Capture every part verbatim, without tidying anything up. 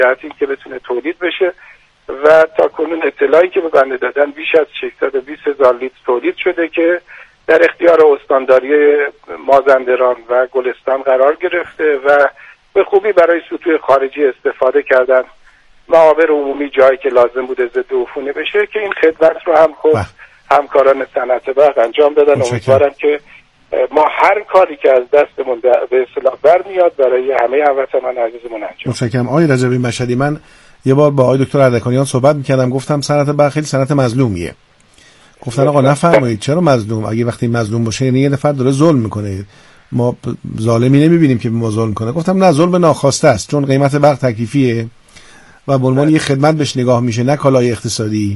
جهتی که بتونه تولید بشه و تا کنون اطلاعی که به بنده دادن بیش از ششصد و بیست هزار لیتر تولید شده که در اختیار استانداری مازندران و گلستان قرار گرفته و به خوبی برای سطوح خارجی استفاده کردن. معابر عمومی جایی که لازم بوده ضد عفونی بشه که این خدمت رو هم خود همکاران صنعت برق انجام دادن. امیدوارم که ما هر کاری که از دستمون به اصطلاح برمیاد برای همه هموطنان عزیزمون انجام. متشکرم. آقای رجبی مشهدی، من یه بار با آقای دکتر اردکانیان صحبت می‌کردم، گفتم صنعت برق خیلی صنعت مظلومیه. گفتن آقا نفرمایید چرا مظلوم؟ اگه وقتی مظلوم باشه یعنی یه نفر داره ظلم میکنه، ما ظالمی نمیبینیم که ما ظلم کنه. گفتم نه، ظلم ناخواسته است، چون قیمت برق تکلیفیه و به عنوان یه خدمت بهش نگاه میشه، نه کالای اقتصادی.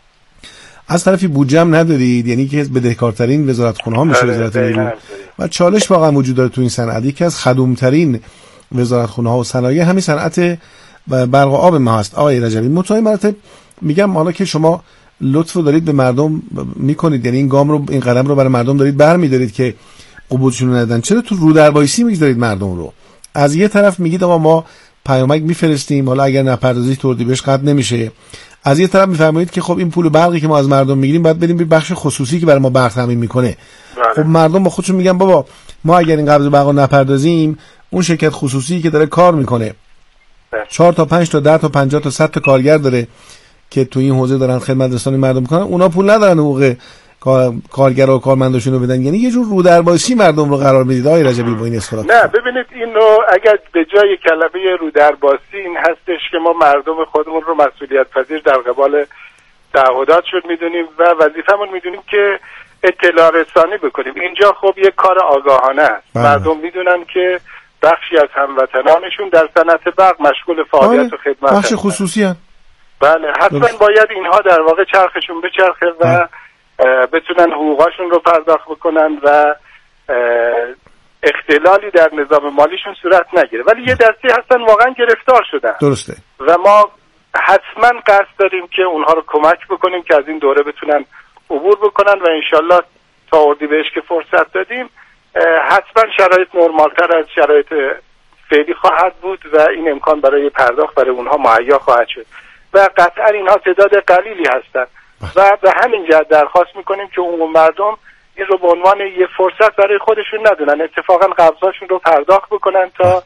از طرفی بودجه هم ندارید، یعنی که بدهکارترین وزارتخونه ها میشه وزارت نیرو و چالش واقعا وجود داره تو این صنعت. یکی از خدومترین وزارتخونه ها و صنایع همین صنعت برق و آب ما هست. آقای رجبی، متأسفانه مراتب میگم حالا که شما لطف رو دارید به مردم میکنید، یعنی این گام رو، این قدم رو برای مردم دارید برمی‌دارید که قبولشون ندن، چرا تو رو در وایسی میگذارید مردم رو؟ از یه طرف میگید آقا ما پیامک میفرستیم، حالا اگر نپردازی توردیبش قطع نمیشه. از یه طرف میفرمایید که خب این پول برقی که ما از مردم میگیریم باید بریم به بخش خصوصی که برای ما برق تامین میکنه. خب مردم با خودشون میگن بابا ما اگر این قبض برق رو نپردازیم، اون شرکت خصوصی که داره کار میکنه چهار تا پنج تا ده تا پنجاه تا صد تا کارگر داره که تو این حوزه دارن خدمت رسانی مردم میکنن، اونا پول ندارن حقوق کارگرا و کارمنداشون رو بدن. یعنی یه جور رو در وایسی مردم رو قرار میدید آقای رجبی با این اصطلاح. نه ببینید، اینو اگر به جای کلمه رو در وایسی این هستش که ما مردم خودمون رو مسئولیت پذیر در قبال تعهداتشون میدونیم و وظیفمون میدونیم که اطلاع رسانی بکنیم. اینجا خب یک کار آگاهانه است. بله. مردم میدونن که بخشی از هموطنانشون در صنعت برق مشغول فعالیت و خدمت بخش خصوصی هست. بله، حتما باید اینها در واقع چرخشون بچرخه و بتونن حقوقاشون رو پرداخت بکنن و اختلالی در نظام مالیشون صورت نگیره. ولی یه دستی هستن واقعا گرفتار شدن. درسته. و ما حتما قصد داریم که اونها رو کمک بکنیم که از این دوره بتونن عبور بکنن و انشالله تا اردیبهشت که فرصت دادیم حتما شرایط نرمالتر از شرایط فعلی خواهد بود و این امکان برای پرداخت برای اونها مهیا خواهد شد و قطعا اینها تعداد قلیلی هستن و به همین جهت درخواست میکنیم که اون مردم این رو به عنوان یه فرصت برای خودشون ندونن، اتفاقا قبضاشون رو پرداخت بکنن تا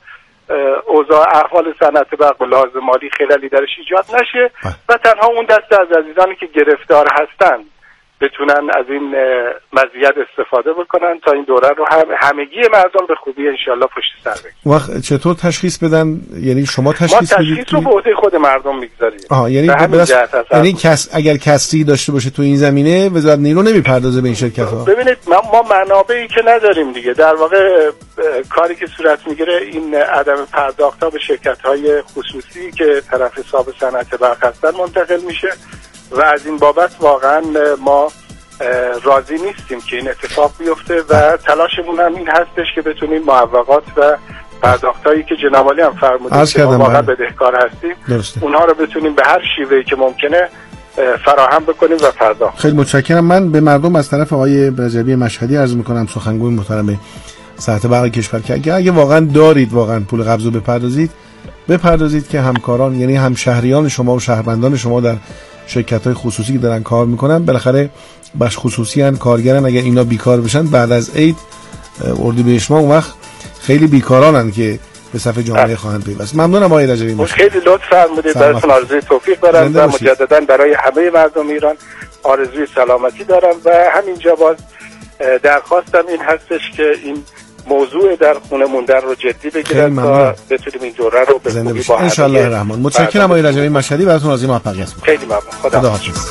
اوضاع احوال صنعت برق و لحاظ مالی خلالی درش ایجاد نشه و تنها اون دسته از عزیزانی که گرفتار هستن بتونن از این مزیت استفاده بکنن تا این دوره رو هم همگی مردم به خوبی انشالله پشت سر بگیرن. وقت چطور تشخیص بدن؟ یعنی شما تشخیص ما تشخیص رو به عهده خود مردم میگذاریم. آها، یعنی بس... یعنی کس اگر کسی داشته باشه تو این زمینه وزارت نیرو نمیپردازه به این شرکت ها. ببینید ما, ما منابعی که نداریم دیگه، در واقع کاری که صورت میگیره این عدم پرداخت ها به شرکت های خصوصی که طرف حساب صنعت برق هستن منتقل میشه و از این بابت واقعا ما راضی نیستیم که این اتفاق بیفته و تلاشمون هم این هستش که بتونیم معوقات و پرداختایی که جناب عالی هم فرمودید که ما واقعا بدهکار هستیم درسته. اونها رو بتونیم به هر شیوهی که ممکنه فراهم بکنیم و پرداخت. خیلی متشکرم. من به مردم از طرف آقای رجبی مشهدی عرض میکنم، سخنگوی محترم صنعت برق کشور، که اگه واقعا دارید واقعا پول قبض رو بپردازید بپردازید که همکاران، یعنی همشهریان شما و شهروندان شما در شرکت‌های خصوصی که دارن کار میکنن، بالاخره بخش خصوصی ان، کارگرن، اگر اینا بیکار بشن بعد از عید اردیبهشت ما اون وقت خیلی بیکارانن که به صف جامعه خواهند پیوست. ممنونم آقای رجبی. خیلی لطف فرمودید. براتون آرزوی توفیق دارم و مجددا برای همه مردم ایران آرزوی سلامتی دارم و همینجا باز درخواستم این هستش که این موضوع در خونه موندن رو جدی بگیرن تا بتونیم این دوره رو به خوبی با ان شاء الله الرحمن. متشکرم آقای رجبی مشهدی، براتون آرزوی موفقیت می‌کنم. خیلی ممنون. خدا حافظ.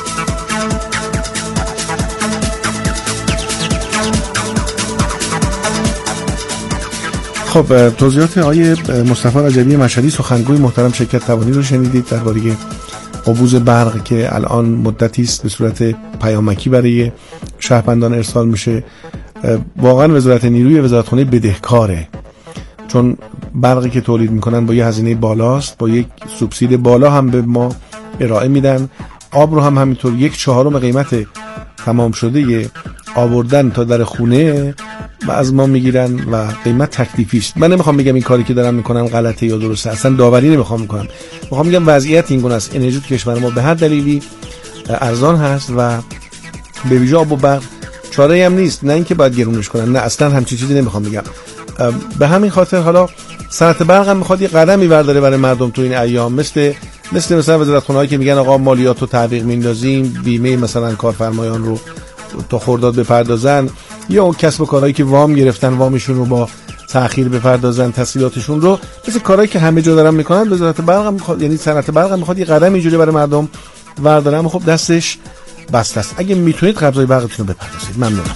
خب توضیحات آقای مصطفی رجبی مشهدی، سخنگوی محترم شرکت توانی رو شنیدید درباره قبوز برق که الان مدتی است به صورت پیامکی برای شهروندان ارسال میشه. واقعا وزارت نیروی وزارتخونه بدهکاره، چون برقی که تولید میکنن با یه هزینه بالاست، با یک سوبسید بالا هم به ما ارائه میدن. آب رو هم همینطور یک چهارم قیمت تمام شده آوردن تا در خونه و از ما میگیرن و قیمت تکلیفی است. من نمیخوام بگم این کاری که دارم میکنم غلطه یا درسته، اصلا داوری نمیخوام میکنم، میخوام بگم وضعیت این گونه است. انرژی تو کشور ما به هر دلیلی ارزان هست و به ویژه آب و برق چاره‌ای هم نیست، نه اینکه باید گرونش کنن، نه اصلا همچین چیزی نمیخوام بگم. به همین خاطر حالا صنعت برق هم میخواد یه قدمی برداره برای مردم تو این ایام، مثل مثل مثلا وزارتخونه‌هایی که میگن آقا مالیات رو تعویق میندازیم، بیمه مثلا کارفرمایان رو تا خرداد بپردازن، یا اون کسب و کارهایی که وام گرفتن وامشون رو با تأخیر بپردازن تسهیلاتشون رو، مثل کارهایی که همه جا دارن میکنن. وزارت برق هم میخواد، یعنی صنعت برق هم میخواد یه قدم اینجوری برای مردم برداره، اما خب دستش بسته است. اگه میتونید قبضای برقتون رو بپردازید ممنونم.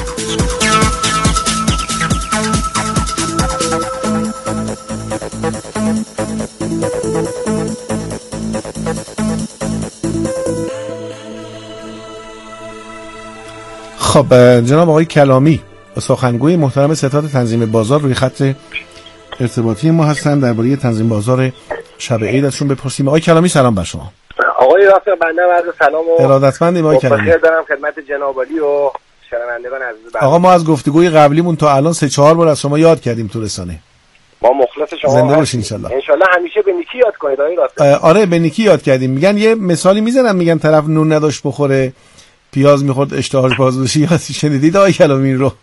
خب جناب آقای کلامی سخنگوی محترم ستاد تنظیم بازار روی خط ارتباطی ما هستن، درباره تنظیم بازار شب عید ازشون بپرسیم. آقای کلامی سلام بر شما. آقای رافع بنده عرض سلام و ارادتمندیم آقای کلامی. بخیر دارم خدمت جناب عالی و شنوندگان عزیز برنامه. آقا ما از گفتگوی قبلیمون تا الان سه چهار بار از شما یاد کردیم تو رسانه. ما مخلص شما زنده باشین ان شاء الله. ان شاء الله همیشه به نیکی یاد کنید آقای رافع. آره به نیکی یاد کردیم. میگن یه مثالی میزنن، میگن طرف نون نداشت بخوره پیاز میخورد اشتهاش باز بشه. یا شنیدید آقای کلامی رو؟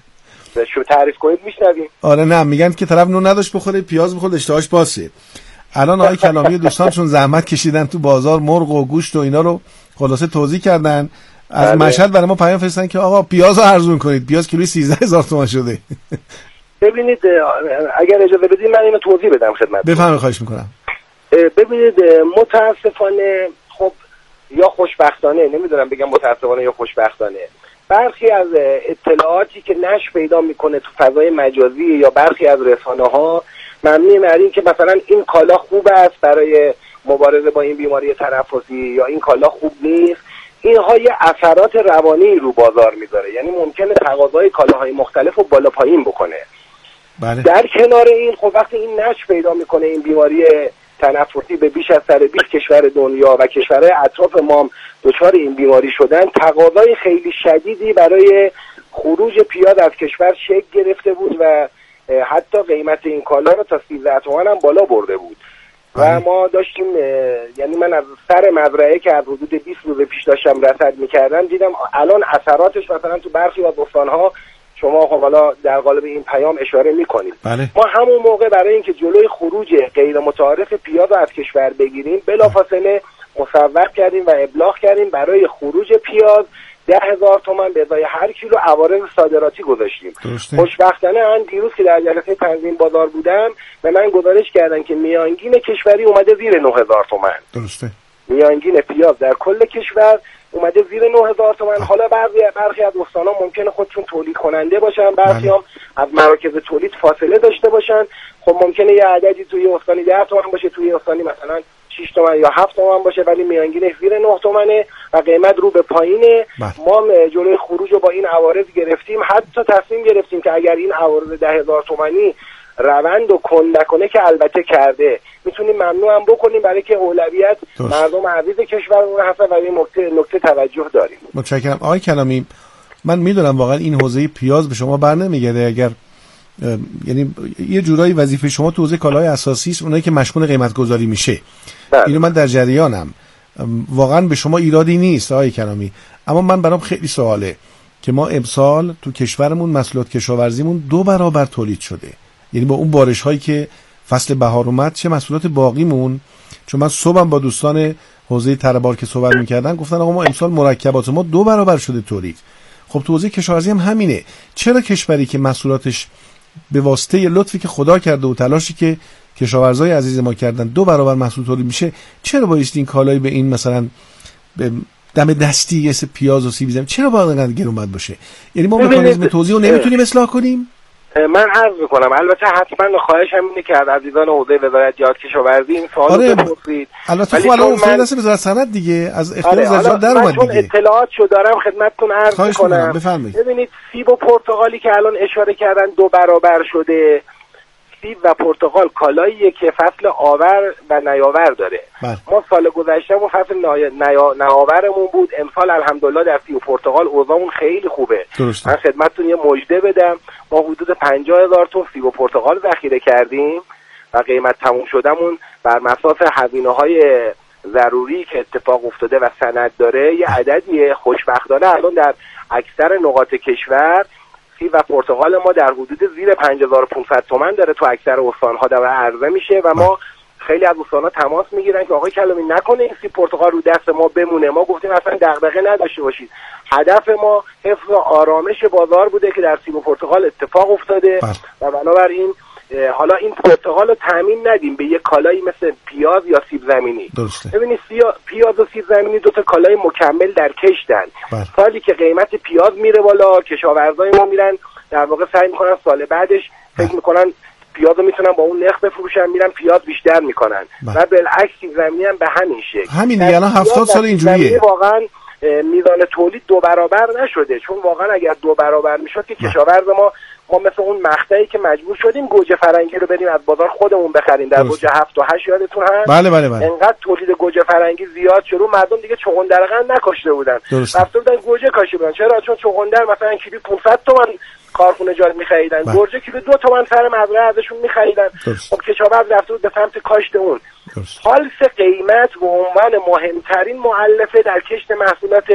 شو تعریف کنید میشنویم. آره نه میگن که طرف نون نداشت بخوره پیاز میخورد اشتهاش باشه. الان آقای کلامی دوستانشون زحمت کشیدن تو بازار مرغ و گوشت و اینا رو خلاصه توضیح کردن. از بله. مشهد برای ما پیام فرستادن که آقا پیاز رو ارزون کنید، پیاز کیلویی سیزده هزار تومان شده. ببینید اگر اجازه بدید من اینو توضیح بدم خدمتتون. بفرمایید خواهش میکنم. ببینید متاسفانه خب یا خوشبختانه، نمیدونم بگم متاسفانه یا خوشبختانه، برخی از اطلاعاتی که نشر پیدا میکنه تو فضای مجازی یا برخی از رسانه‌ها مبنی بر این که مثلا این کالا خوب است برای مبارزه با این بیماری تنفسی یا این کالا خوب نیست، اینها یه اثرات روانی رو بازار میذاره. یعنی ممکنه تقاضای کالاهای مختلف رو بالا پایین بکنه. بله. در کنار این خب وقتی این نشر پیدا میکنه این بیماری تنفسی به بیش از سر بیست کشور دنیا و کشورهای اطراف ما دچار این بیماری شدن، تقاضای خیلی شدیدی برای خروج پیاز از کشور شکل گرفته بود و حتی قیمت این کالا رو تا سیزده تومان هم بالا برده بود. و ما داشتیم، یعنی من از سر مزرعه که از حدود بیست روز پیش داشتم رصد میکردم دیدم الان اثراتش مثلا تو برخی از استان‌ها شما خب حالا در قالب این پیام اشاره میکنید. بله. ما همون موقع برای اینکه جلوی خروج غیر متعارف پیاز از کشور بگیریم بلافاصله مصوب کردیم و ابلاغ کردیم برای خروج پیاز ده هزار تومان به ازای هر کیلو عوارض صادراتی گذاشتیم. خوشبختانه من دیروز که در جلسه تنظیم بازار بودم به من گزارش کردن که میانگین کشوری اومده زیر نه هزار تومان. درسته. میانگین پیاز در کل کشور اومده زیر نه هزار تومان. حالا بعضی برخی از استان‌ها ممکنه خودشون تولید کننده باشن، برخی هم از مراکز تولید فاصله داشته باشن. خب ممکنه یه عددی توی استانی ده تومان باشه، توی استانی مثلا شش تومن یا هفت تومن باشه، ولی میانگین زیر نه تومنه و قیمت رو به پایینه. ما جلوی خروج رو با این عوارض گرفتیم، حتی تصمیم گرفتیم که اگر این عوارض ده هزار تومانی روند و کند نکنه که البته کرده میتونیم ممنوع هم بکنیم برای که اولویت مردم عزیز کشورمون هست و این نکته نکته توجه داریم. متشکرم آقای کلامی. من میدونم واقعا این حوزه پیاز به شما بر نمیگرده، اگر یعنی یه جورایی وظیفه شما تو حوزه کالاهای اساسی است، اونایی که مشمول قیمت گذاری میشه. بله. اینو من در جریانم، واقعا به شما ایرادی نیست آقای کلامی، اما من برام خیلی سواله که ما امسال تو کشورمون محصولات کشاورزیمون دو برابر تولید شده، یعنی با اون بارش هایی که فصل بهار اومد چه محصولات باقیمون. چون من صبحم با دوستان حوزه تربار که صحبت می‌کردن گفتن آقا ما امسال مرکبات ما دو برابر شده تولید. خب تو حوزه کشاورزی هم همینه. چرا کشوری که محصولاتش به واسطه لطفی که خدا کرده و تلاشی که کشاورزای عزیز ما کردن دو برابر محصول تولید میشه، چرا بایستی این کالایی به این مثلا به دم دستی یه سه پیاز و سیب زمینی چرا باید انقدر گرون باید باشه؟ یعنی ما مکانیزم توزیع رو نمیتونیم اصلاح کنیم؟ من عرض میکنم البته حتما خواهشم اینه که از عزیزان حوزه وزارت جهاد کشاورزی این سوالو آره بپرسید. البته خب الان افتاد دست وزارت صنعت دیگه، از اختیار آره وزارت در اومد دیگه. من اطلاعاتشو دارم خدمتتون عرض میکنم. بفرمایید. ببینید سیب و پرتقالی که الان اشاره کردن دو برابر شده، سیب و پرتقال کالاییه که فصل آور و نیاور داره. بله. ما سال گذشتهمون فصل نیا... نیاورمون بود. امسال الحمدلله در سیب و پرتقال اوضاعمون خیلی خوبه. درسته. من خدمتتون یه مژده بدم، ما حدود پنجاه هزار تن سیب و پرتقال ذخیره کردیم و قیمت تموم شدمون بر اساس هزینه‌های ضروری که اتفاق افتاده و سند داره یه عددیه. خوشبختانه الان در اکثر نقاط کشور سیب و پرتقال ما در حدود زیر پنج هزار و پانصد تومان داره تو اکثر استان‌ها در عرضه میشه و ما خیلی از استان‌ها تماس میگیرن که آقای کلامی نکنه این سیب پرتقال رو دست ما بمونه. ما گفتیم اصلا دغدغه نداشته باشید، هدف ما حفظ و آرامش بازار بوده که در سیب و پرتقال اتفاق افتاده و بنابراین حالا این پرتقال رو تامین ندیم به یه کالایی مثل پیاز یا سیب زمینی. ببینید پیاز و سیب زمینی دو تا کالای مکمل در کشتن. سالی که قیمت پیاز میره بالا، کشاورزای ما میرن در واقع سعی میکنن سال بعدش فکر میکنن پیاز رو میتونن با اون نرخ بفروشن، میرن پیاز بیشتر میکنن و بالعکس سیب زمینی هم به همین شکل. همین دیگه الان هفتاد سال اینجوریه. واقعا میزان تولید دو برابر نشده، چون واقعا اگر دو برابر میشد که کشاورز ما ما مثل اون مقطعی که مجبور شدیم گوجه فرنگی رو بریم از بازار خودمون بخریم در گوجه هفت و هشت، یادتون هست؟ بله بله بله. انقدر تولید گوجه فرنگی زیاد شد مردم دیگه چغندرقند نکاشته بودن، رفته بودن گوجه کاشته بودن. چرا؟ چون چغندر مثلا کیلو پانصد تومان کارخونه جار می‌خریدن، گوجه کیلو دو تومان سر مزرعه ازشون می‌خریدن. خب کشاورز رفته بود به سمت کاشت اون. حال سه قیمت به عنوان مهمترین مؤلفه در کشت محصولات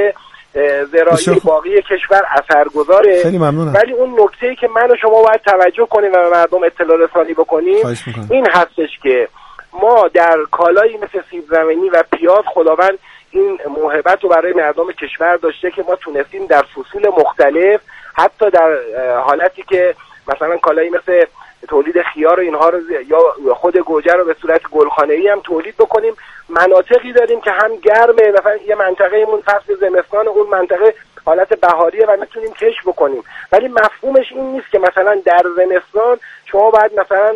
زراعی باقی کشور اثرگذاره. خیلی ممنونم. ولی اون نکته‌ای که من و شما باید توجه کنیم و به مردم اطلاع رسانی بکنیم این هستش که ما در کالایی مثل سیب زمینی و پیاز خداوند این موهبت رو برای مردم کشور داشته که ما تونستیم در فصول مختلف، حتی در حالتی که مثلا کالایی مثل تولید خیار و اینها رو یا خود گوجه رو به صورت گلخانه‌ای هم تولید بکنیم. مناطقی داریم که هم گرمه، مثلا یه منطقه‌مون فصل زمستان، اون منطقه حالت بهاریه و میتونیم کشت بکنیم، ولی مفهومش این نیست که مثلا در زمستان شما باید مثلا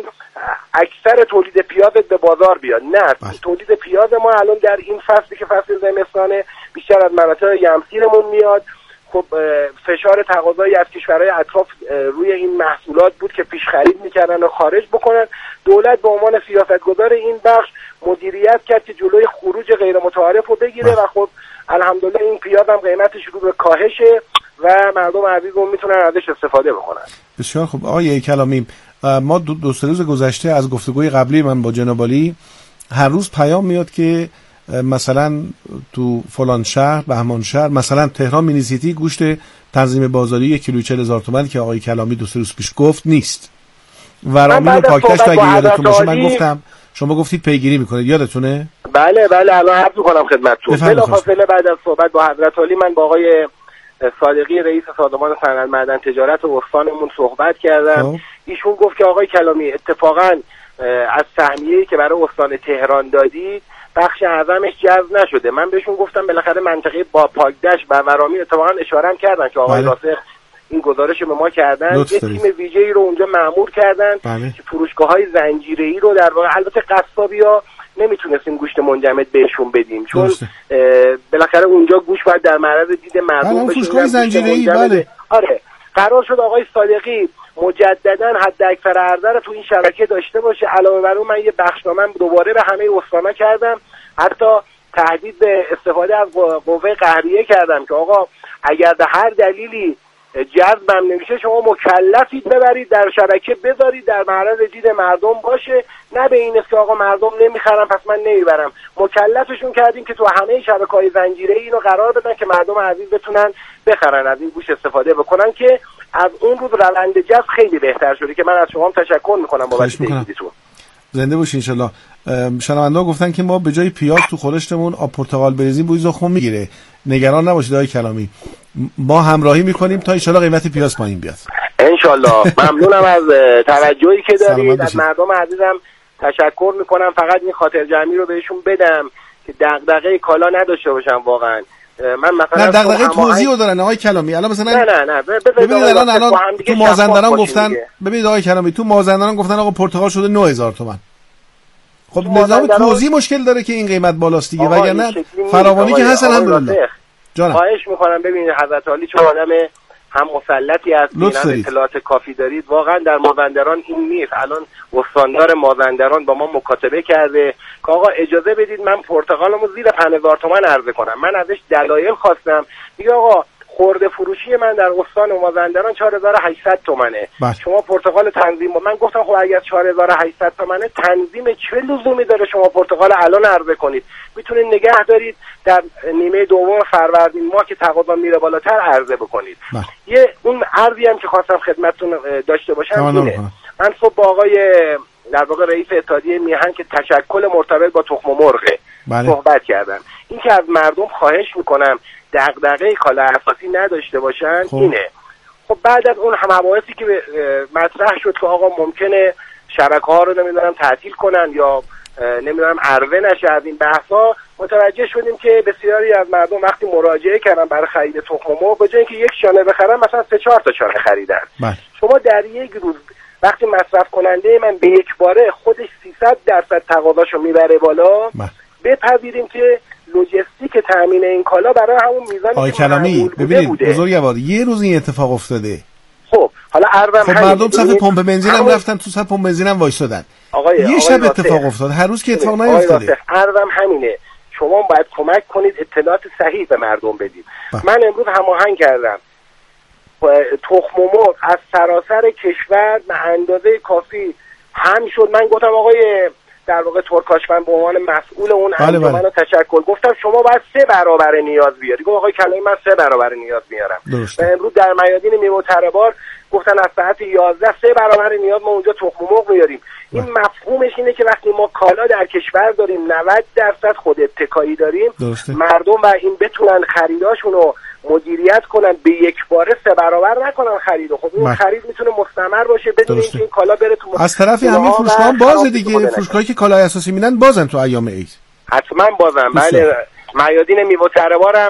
اکثر تولید پیازت به بازار بیاد. نه، تولید پیاز ما الان در این فصلی که فصل زمستانه بیشتر از مناطق یمسیرمون میاد. خب فشار تقاضایی از کشورهای اطراف روی این محصولات بود که پیش خرید میکردن و خارج بکنن. دولت به عنوان سیاستگزار این بخش مدیریت کرد که جلوی خروج غیر متعارف رو بگیره و خب الحمدلله این پیاز هم قیمتش رو به کاهشه و مردم عزیزمون میتونن ازش استفاده بکنن. بسیار خوب. آقای کلامی، ما دو, دو سه روز گذشته از گفتگوی قبلی من با جناب عالی هر روز پیام میاد که مثلا تو فلان شهر، بهمان شهر، مثلا تهران مینی سیتی گوشت تنظیم بازاری یک کیلو چهل هزار تومان که آقای کلامی دو سه روز پیش گفت نیست. ورامین و پاکدشت اگه یادتون باشه من گفتم، شما گفتید پیگیری میکنید، یادتونه؟ بله بله الان عرض میکنم خدمتتون. بلافاصله بعد از صحبت با حضرت عالی من با آقای صادقی رئیس سازمان صنعت معدن تجارت و استانمون صحبت کردم. ایشون گفت که آقای کلامی اتفاقا از سهمیه‌ای که برای استان تهران دادید بخش اعظمش جذب نشده. من بهشون گفتم بالاخره منطقه با پاکدشت و ورامین اتفاقا اشاره هم کردن که آقای راسخ این گزارش به ما کردن، یه تیم ویژه‌ای رو اونجا مأمور کردن بله. که فروشگاه‌های زنجیره‌ای رو در واقع، البته قصابی‌ها نمیتونستیم گوشت منجمد بهشون بدیم چون بالاخره اونجا گوشت باید در معرض دید مردم بشه. فروشگاه زنجیره‌ای بله. آره قرار شد آقای صادقی مجددا حد اکثر عرضه رو تو این شبکه داشته باشه. علاوه بر اون من یه بخشنامه دوباره به همه استانا کردم، حتی تهدید به استفاده از قوه قهریه کردم که آقا اگر به هر دلیلی جذبم نمیشه شما مکلفید ببرید در شبکه بذارید در معرض دید مردم باشه، نه به این است که آقا مردم نمیخرن پس من نمیبرم. مکلفشون کردیم که تو همه شبکه‌های زنجیره‌ای اینو قرار بدن که مردم عزیز بتونن بخرن، از این گوشت استفاده بکنن که از اون روز روند جذب خیلی بهتر شده که من از شما هم تشکر میکنم بابت تاییدتون. زنده باشین ان شاء الله. شنونده‌ها گفتن که ما به جای پیاز تو خورشتمون آب پرتقال بریزیم بوی زخم میگیره. نگران نباشید آقای کلامی، ما همراهی میکنیم تا ان شاء الله قیمت پیاز پایین بیاد. ان شاء الله. ممنونم از توجهی که دارید. از مردم عزیزم تشکر میکنم. فقط این خاطر جمعی رو بهشون بدم که دغدغه کالا نداشته باشم واقعا. من مثلا نه دغدغه توزیع رو دارن آقای کلامی. الان مثلا نه نه نه ببینید الان الان تو مازندران گفتن دیگه. ببینید آقای کلامی تو مازندران گفتن آقا پرتقال شده نه هزار تومان. خب نظام توزیع مشکل داره که این قیمت بالاست دیگه، وگرنه فراوانی که هست الحمدلله. خواهش میکنم ببینید حضرت عالی چون آدم هم مسلطی هستین، هم اطلاعات کافی دارید. واقعا در مازندران این نیست. الان استاندار مازندران با ما مکاتبه کرده که آقا اجازه بدید من پرتقالمو زیر پنج هزار تومان عرضه کنم. من ازش دلایل خواستم، میگه آقا خورده فروشی من در استان مازندران چهار هزار و هشتصد تومنه. بس. شما پرتقال تنظیم با من گفتم خب اگر چهار هزار و هشتصد تومنه تنظیم چه لزومی داره شما پرتقال الان عرضه کنید؟ میتونید نگه دارید در نیمه دوم فروردین ماه که تقاضا میره بالاتر عرضه بکنید. بس. یه اون عرضی هم که خواستم خدمتتون داشته باشم اینه، من صبح با آقای در واقع رئیس اتحادیه میهن که تشکل مرتبط با تخم مرغ بله. صحبت کردم. این که از مردم خواهش میکنم دغدغه کالا اساسی نداشته باشن خوب. اینه خب بعد از اون هم مباحثی که مطرح شد که آقا ممکنه شبکه ها رو نمیدونم تعطیل کنن یا نمیدونم عرضه نشه، از این بحثا متوجه شدیم که بسیاری از مردم وقتی مراجعه کردن برای خرید تخم مرغ به جای اینکه یک شانه بخرن مثلا سه چهار تا شانه خریدن. بله. شما در یک روز وقتی مصرف کننده من به یک باره خودش سیصد درصد تقاضاشو میبره بالا، بله. بپذیریم که لوجستیک تامین این کالا برای همون میزانی آقای کلامی ببینید بزرگوار یه روز این اتفاق افتاده. خب حالا عرضم خب مردم صف پمپ بنزین هم رفتن تو صف پمپ بنزین هم وایسادن. آقای یه شب آقای اتفاق افتاد، هر روز که اتفاق نیفتاده. عرضم همینه، شما باید کمک کنید اطلاعات صحیح به مردم بدید. بح. من امروز هماهنگ کردم تخم مرغ از سراسر کشور به اندازه کافی هم شد. من گفتم آقای در واقع ترکاشفن به عنوان مسئول اون انجمن رو تشکر گفتم شما باید سه برابر نیاز بیاری. گفت آقای کلامی من سه برابر نیاز میارم. و امروز در میادین میوه تره‌بار گفتن از ساعت یازده سه برابر نیاز ما اونجا تخم مرغ میاریم. این مفهومش اینه که وقتی ما کالا در کشور داریم نود درصد خود اتکایی داریم درسته. مردم و این بتونن خریداشون رو مدیریت کنن به یک باره سه برابر نکنن خریدو. خب این خرید میتونه مستمر باشه بدون اینکه این کالا بره تو از طرفی همین فروشگاه بازه دیگه، فروشگاهی که کالای اساسی میدن بازن تو ایام عید حتما بازن. بله میادین میوه تره‌بارم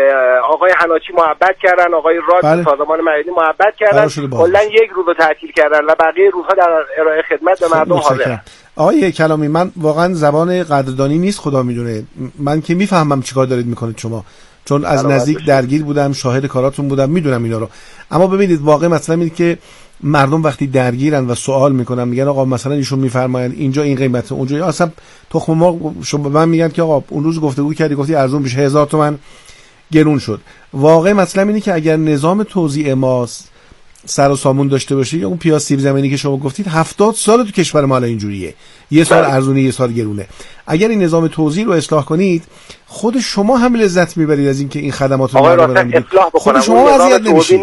آقای حناچی محبت کردن، آقای راد بله. سازمان میادین محبت کردن، کلا یک روز رو تعطیل کردن و بقیه روزها در ارائه خدمت به مردم حاضرن. آقای کلامی من واقعا زبان قدردانی نیست، خدا میدونه من که میفهمم چیکار دارید میکنید شما، چون از نزدیک درگیر بودم، شاهد کاراتون بودم، میدونم اینا رو. اما ببینید واقعا مثلا اینه که مردم وقتی درگیرن و سوال میکنن میگن آقا مثلا ایشون میفرمایند اینجا این قیمته اونجا اصلا تخم مرغ شما من میگن که آقا اون روز گفتگو کردی گفتی ارزون بشه هزار تومان گرون شد. واقعا مثلا اینه که اگر نظام توزیع ما سر و سامون داشته باشه یا اون پیاز سیب زمینی که شما گفتید هفتاد سال تو کشور ما اینجوریه، یه سال ارزونه یه سال گرونه. اگر این نظام توزیع رو اصلاح کنید خود شما هم لذت میبرید از اینکه این خدمات رو مردم میدید. خود شما اذیت نمیشید.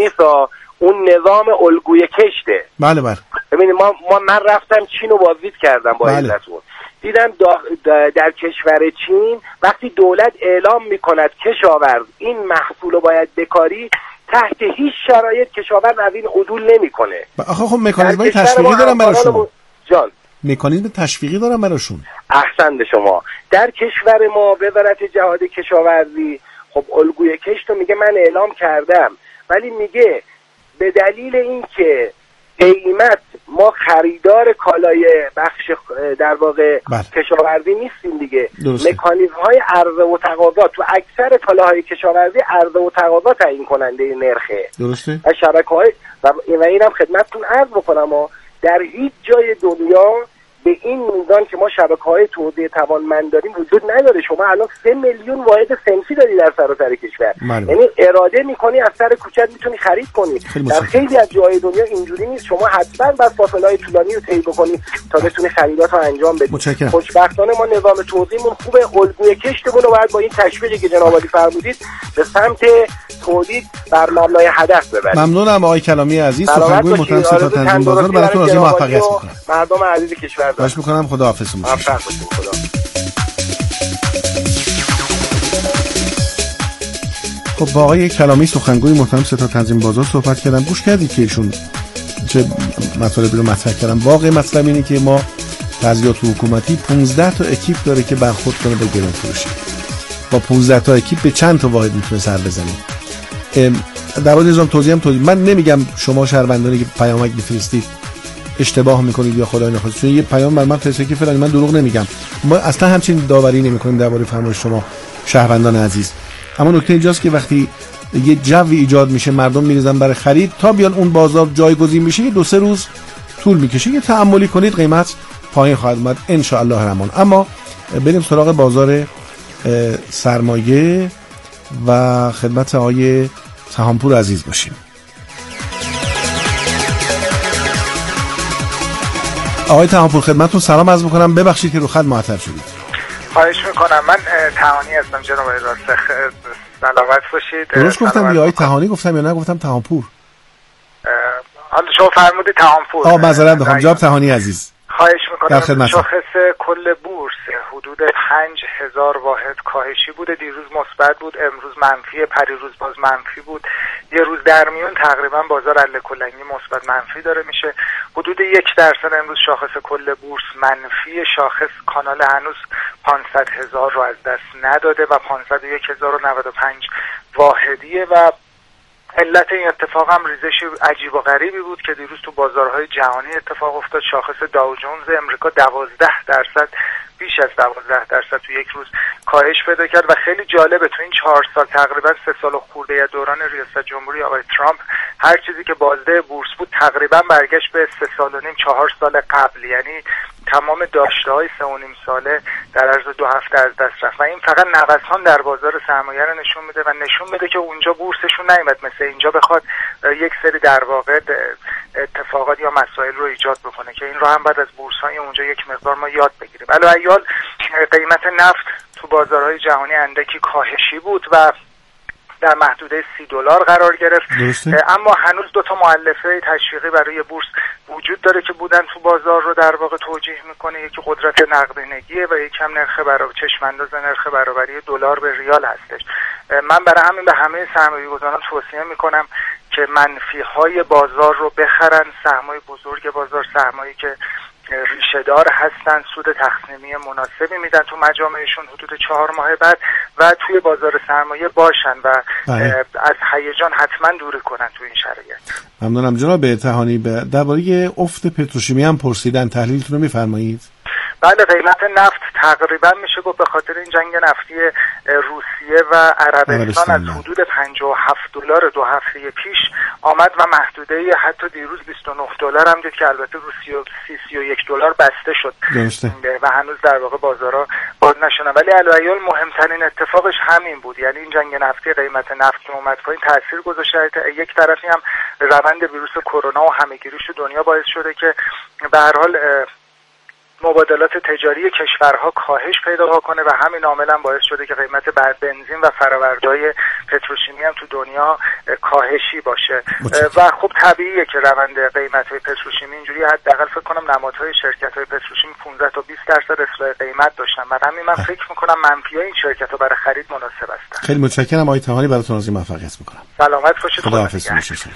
اون نظام الگوی کشته. بله بله. ببینید ما, ما من رفتم چین رو بازدید کردم با بله. علتون. دیدم در کشور چین وقتی دولت اعلام میکند کشاورز این محصول رو باید بکاری تحت هیچ شرایط کشاورز از این عدول نمیکنه. آخه خب مکانیزم تشویقی دارن براشون. جان مکانیزم تشویقی دارن براشون. احسنت شما. در کشور ما وزارت جهاد کشاورزی خب الگوی کشت رو میگه من اعلام کردم، ولی میگه به دلیل اینکه قیمت ما خریدار کالای بخش در واقع بله. کشاورزی نیستیم دیگه، مکانیزم های عرضه و تقاضا تو اکثر کالاهای کشاورزی عرضه و تقاضا تعیین کننده نرخه. درسته. و شبکه‌های و اینم خدمتتون عرض بکنم ها در هیچ جای دنیا به این میزان که ما شبکه‌های توزیع توانمند داریم وجود نداره. شما الان سه میلیون واحد صنفی داری در سراسر کشور، یعنی اراده میکنی از سر کوچت میتونی خرید کنی. خیلی در خیلی از جای دنیا اینجوری نیست. شما حتما بس فاصله‌های طولانی رو طی بکنی تا بتونی خریدات رو انجام بدی. خوشبختانه ما نظام توزیعمون خوبه، الگوی کشتمون رو باید با این تشویقی که جناب عالی فرمودید به سمت تولید بر مبنای هدف ببرید. ممنونم آقای کلامی عزیز، سخنگوی محترم سپاه تنظیم بازار براتون آرزوی موفقیت می‌کنم. مردم عزیز کشور باش میکنم. خداحافظ. خب با آقای کلامی سخنگوی محترم سپاه تنظیم بازار صحبت کردم، گوش کردید که ایشون چه مطالبی رو مطرح کردن. واقعا مطلب اینه که ما تغذیات حکومتی پانزده تا اکیپ داره که برخورد کنه با گران فروشی. با پانزده تا اکیپ به چند تا واحد میتونه سر بزنه. در مورد نظام توزیع هم توضیح من نمیگم شما شهروندانی که پیامک بفرستید اشتباه میکنید یا خدای نخواسته، چون یه پیام بر من فرستید که فلانی من دروغ نمیگم، ما اصلا همچین داوری نمیکنیم درباره فرمایش شما شهروندان عزیز. اما نکته اینجاست که وقتی یه جوی ایجاد میشه، مردم میریزن برای خرید، تا بیان اون بازار جایگزین میشه یه دو سه روز طول میکشه. یه تأملی کنید قیمت پایین خواهد اومد ان شاء الله الرحمن. اما بریم سراغ بازار سرمایه و خدمت آقای تهامپور عزیز باشیم. آقای تهامپور خدمتتون سلام عرض می‌کنم، ببخشید که رو خط معطل شدید. خواهش میکنم. من تهانی هستم جناب آقای راسخ، سلامت باشید. درست گفتم یا آقای تهانی گفتم یا نه گفتم تهامپور؟ حالا شما فرمودید تهامپور. آه معذرت میخوام جناب تهانی عزیز. خواهش میکنم. شاخص کل بورس حدود پنج هزار واحد کاهشی بوده، دیروز مثبت بود، امروز منفی، پریروز باز منفی بود. یه روز در میون تقریبا بازار الکلنگی مثبت منفی داره میشه. حدود یک درصد امروز شاخص کل بورس منفی. شاخص کانال هنوز پانصد هزار رو از دست نداده و پانصد و یک هزار و نود و پنج واحدیه و علت این اتفاق هم ریزش عجیب و غریبی بود که دیروز تو بازارهای جهانی اتفاق افتاد. شاخص داو جونز امریکا دوازده درصد، بیش از دوازده درصد تو یک روز کاهش پیدا کرد و خیلی جالبه تو این چهار سال، تقریبا سه سال و خورده دوران ریاست جمهوری آقای ترامپ، هر چیزی که بازده بورس بود تقریبا برگشت به سه سال و نیم چهار سال قبل، یعنی تمام داشته های سه و نیم ساله در عرض دو هفته از دست رفت و این فقط نوسان در بازار سرمایه رو نشون میده و نشون میده که اونجا بورسشون نیامد مثل اینجا بخواد یک سری در واقع اتفاقات یا مسائل رو ایجاد بکنه که این رو هم بعد از بورس‌های اونجا یک مقدار ما یاد بگیریم. علاوه قیمت نفت تو بازارهای جهانی اندکی کاهشی بود و در محدوده سی دلار قرار گرفت. اما هنوز دو تا مؤلفه تشویقی برای بورس وجود داره که بودن تو بازار رو در واقع توجیه میکنه. یکی قدرت نقدینگیه و یکی هم نرخ برابر چشمانداز نرخ برابری دلار به ریال هستش. من برای همین به همه سرمایه‌گذاران توصیه میکنم که منفی های بازار رو بخرن، سهمای بزرگ بازار، سهمایی که ریشه‌دار هستن، سود تقسیمی مناسبی میدن تو مجامعشون حدود چهار ماه بعد و توی بازار سرمایه باشن و بله. از هیجان حتما دوری کنن تو این شرایط. ممنونم جناب تهانی. درباره افت پتروشیمی هم پرسیدن، تحلیلتون رو میفرمایید؟ بله، قیمت نفت تقریبا میشه گفت به خاطر این جنگ نفتی روسیه و عربستان از حدود پنجاه و هفت دلار دو هفته پیش آمد و محدوده حتی دیروز بیست و نه دلار هم دید که البته رو سی و یک دلار بسته شد درسته. و هنوز در واقع بازارها باز نشدن. ولی علایال مهمترین اتفاقش همین بود، یعنی این جنگ نفتی قیمت نفت که اومد پایین تاثیر گذاشته. یک طرفی هم روند ویروس کرونا و همه‌گیریش تو دنیا باعث شده که به هر حال مبادلات تجاری کشورها کاهش پیدا کنه و همین عامل هم باعث شده که قیمت بر بنزین و فرآوردهای پتروشیمی هم تو دنیا کاهشی باشه و خب طبیعیه که روند قیمت‌های پتروشیمی اینجوری. حداقل فکر کنم نمادهای شرکت‌های پتروشیمی پانزده تا بیست درصد اصلاح قیمت داشتن و همین من فکر می‌کنم منفی‌های این شرکت‌ها برای خرید مناسب هستن. خیلی متشکرم آقای تهانی، براتون آرزوی موفقیت می‌کنم. سلامت باشید. خداحافظ. باشید.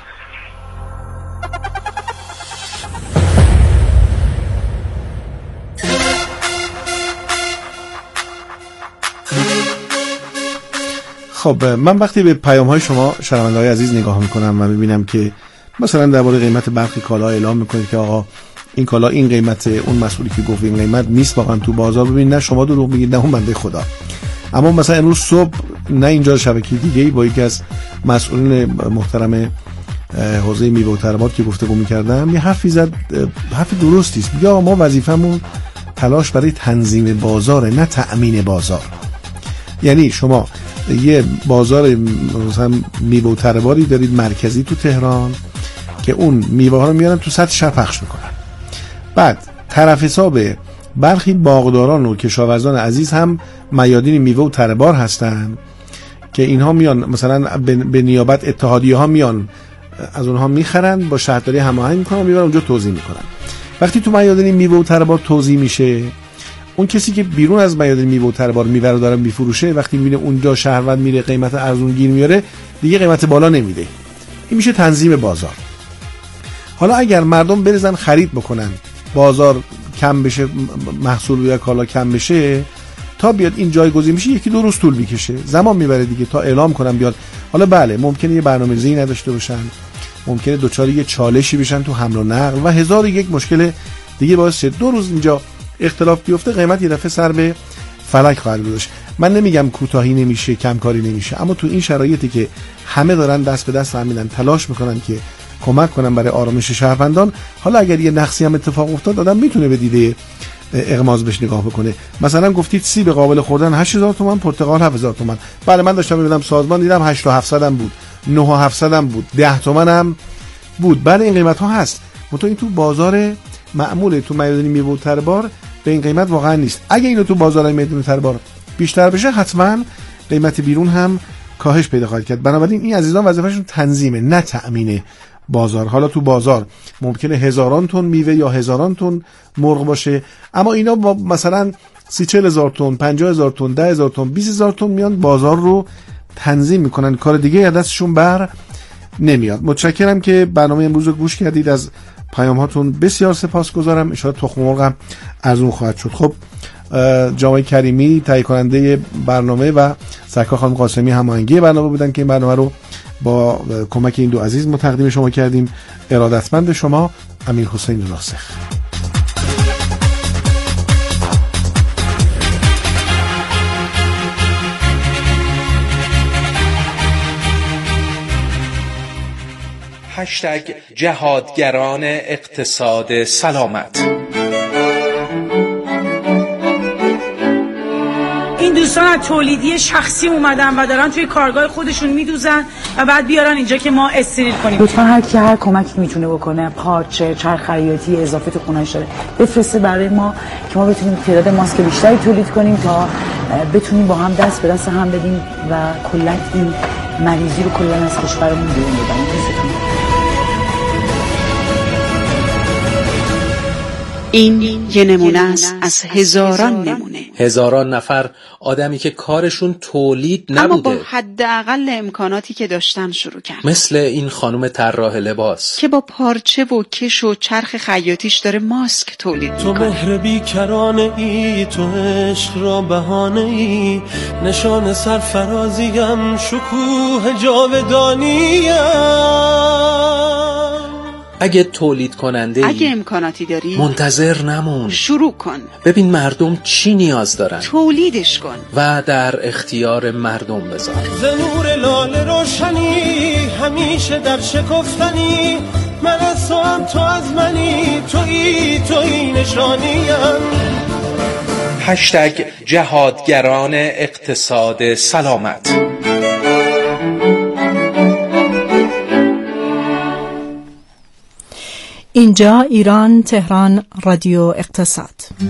خب من وقتی به پیام‌های شما شنونده‌های عزیز نگاه میکنم و میبینم که مثلا درباره قیمت برخی کالا اعلام میکنید که آقا این کالا این قیمت، اون مسئولی که گفت این قیمت نیست واقعا تو بازار، ببین نه شما دروغ میگید نه اون بنده خدا. اما مثلا امروز صبح نه اینجا شبکه دیگه‌ای با یکی از مسئولین محترم حوزه میوه و طلبات که گفتگو می‌کردم یه حرفی زد، حرف درستی است. میگه آقا ما وظیفمون تلاش برای تنظیم بازار نه تأمین بازار. یعنی شما یه بازار مثلا میوه و طلباتی دارید مرکزی تو تهران که اون میوه ها رو میارن تو سطح شهر پخش میکنن، بعد طرف حساب برخی باغداران و کشاورزان عزیز هم میادین میوه و طلبار هستن که اینها میان مثلا به نیابت اتحادیه ها میان از اونها میخرن، با شهرداری هماهنگ میکنن، میبرن اونجا توزیع میکنن. وقتی تو میادین میوه و طلبار توزیع میشه، اون کسی که بیرون از میادین میوه و طلبار میبره داره میفروشه، وقتی میبینه اونجا شهروند میره قیمت ارزون گیر میاره، دیگه قیمت بالا نمیده. این میشه تنظیم بازار. حالا اگر مردم بریزن خرید بکنن، بازار کم بشه، محصول یا کالا کم بشه، تا بیاد این جایگزین میشه یکی دو روز طول میکشه، زمان میبره دیگه تا اعلام کنن بیاد. حالا بله ممکنه یه برنامه‌ریزی نداشته باشن، ممکنه دوچار یه چالشی بشن تو حمل و نقل و هزار و یک مشکل دیگه باعث شه دو روز اینجا اختلاف بیفته، قیمت یه دفعه سر به فلک خواهد گذاشت. من نمیگم کوتاهی نمیشه، کمکاری نمیشه، اما تو این شرایطی که همه دارن دست به دست هم میدن تلاش میکنن که کمک کنن برای آرامش شهروندان، حالا اگر یه نقصی هم اتفاق افتاد آدم میتونه به دیده اغماض بهش نگاه بکنه. مثلا گفتید سیب قابل خوردن هشت هزار تومان، پرتقال هفت هزار تومان. بله من داشتم میبینم سازمان دیدم هشت و هفتصد هم بود، نه و هفتصد هم بود، ده تومان هم بود. بله این قیمت ها هست، منتها این تو بازار معمول تو میدانی میوه و تربار به این قیمت واقعا نیست. اگه اینو تو بازار میدانی و تربار بیشتر بشه حتما قیمت بیرون هم کاهش پیدا خواهد کرد. بنابراین این عزیزان وظیفه‌شون تنظیمه نه تأمین بازار. حالا تو بازار ممکنه هزاران تن میوه یا هزاران تن مرغ باشه، اما اینا با مثلا سی چهل هزار تن، پنجاه هزار تن، ده هزار تن، بیست هزار تن میان بازار رو تنظیم میکنن، کار دیگه از دستشون بر نمیاد. متشکرم که برنامه امروز رو گوش کردید، از پیام هاتون بسیار سپاسگزارم. ان شاءالله تخم مرغ هم ارزون خواهد شد. خب جامعه کریمی تهیه کننده برنامه و سرکار خانم قاسمی هماهنگی برنامه بودن که این برنامه رو با کمک این دو عزیز ما تقدیم شما کردیم. ارادتمند شما، امیر حسین راسخ. هشتگ جهادگران اقتصاد سلامت. این دوستان از تولیدی شخصی اومدن و دارن توی کارگاه خودشون میدوزن و بعد بیارن اینجا که ما استریل کنیم. لطفا هر کی هر کمکی میتونه بکنه، پارچه، چرخ خیاطی اضافه تو خونه‌اش داره بفرسته برای ما که ما بتونیم تعداد ماسک بیشتری تولید کنیم تا بتونیم با هم دست به دست هم بدیم و کلا این مریضی رو کلا از کشورمون بیرون ببریم. این یه نمونه است از هزاران نمونه. هزاران نفر آدمی که کارشون تولید نبوده اما با حداقل امکاناتی که داشتن شروع کرد. مثل این خانم طراح لباس که با پارچه و کش و چرخ خیاطیش داره ماسک تولید میکنه. تو مهر بیکرانه ای، تو عشق را بهانه ای، نشان سرفرازیم، شکوه جاودانیم. اگه تولید کننده ای، اگه امکاناتی داری، منتظر نمون، شروع کن. ببین مردم چی نیاز دارن، تولیدش کن و در اختیار مردم بذار. ز نور لاله روشنی، همیشه در شکفتنی، من از تو هم تو از منی، تویی تویی نشانیم. هشتگ جهادگران اقتصاد سلامت. اینجا ایران، تهران، رادیو اقتصاد.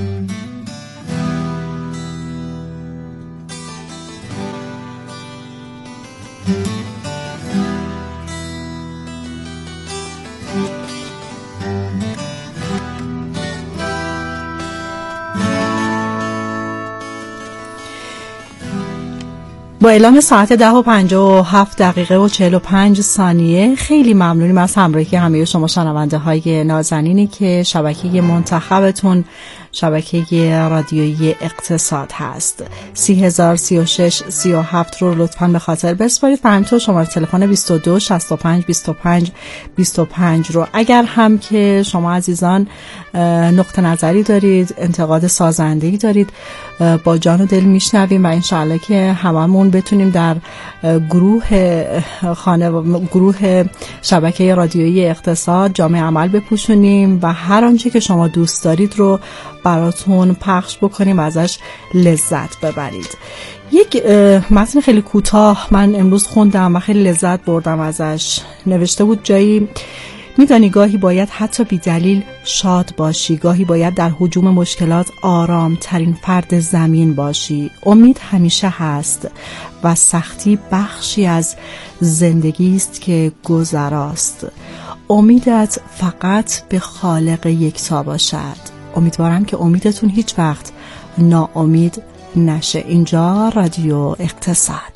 با اعلام ساعت ده و پنجاه و هفت دقیقه و چهل و پنج ثانیه خیلی ممنونیم از همراهی همه شما شنونده های نازنینی که شبکه منتخبتون شبکه رادیویی اقتصاد هست. سی هزار سی و شش سی و هفت رو لطفاً به خاطر بسپارید و همینطور شماره تلفن بیست و دو شصت و پنج بیست و پنج بیست و پنج رو. اگر هم که شما عزیزان نقطه نظری دارید، انتقاد سازنده‌ای دارید، با جان و دل میشنویم و انشاءالله که هممون بتونیم در گروه خانه گروه شبکه رادیویی اقتصاد جامعه عمل بپوشونیم و هر آنچه که شما دوست دارید رو براتون پخش بکنیم و ازش لذت ببرید. یک متن خیلی کوتاه من امروز خوندم و خیلی لذت بردم ازش. نوشته بود جایی: میدانی گاهی باید حتی بی دلیل شاد باشی، گاهی باید در هجوم مشکلات آرام ترین فرد زمین باشی. امید همیشه هست و سختی بخشی از زندگی است که گذراست. امیدت فقط به خالق یکتا باشد. امیدوارم که امیدتون هیچ وقت ناامید نشه. اینجا رادیو اقتصاد.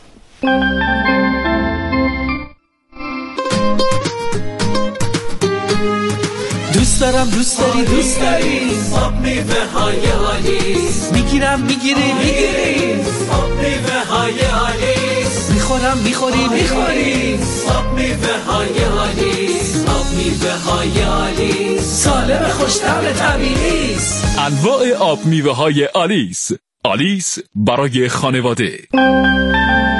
دوست دارم دوست داری دوست داری آب میوه های آلیس، میگیرم میگیری میگیری آب میوه های آلیس، میخورم میخوری میخوری آب میوه های آلیس، آب میوه های آلیس، سالم خوش‌طعم طبیعی است. انواع آب میوه های آلیس: آلیس برای خانواده.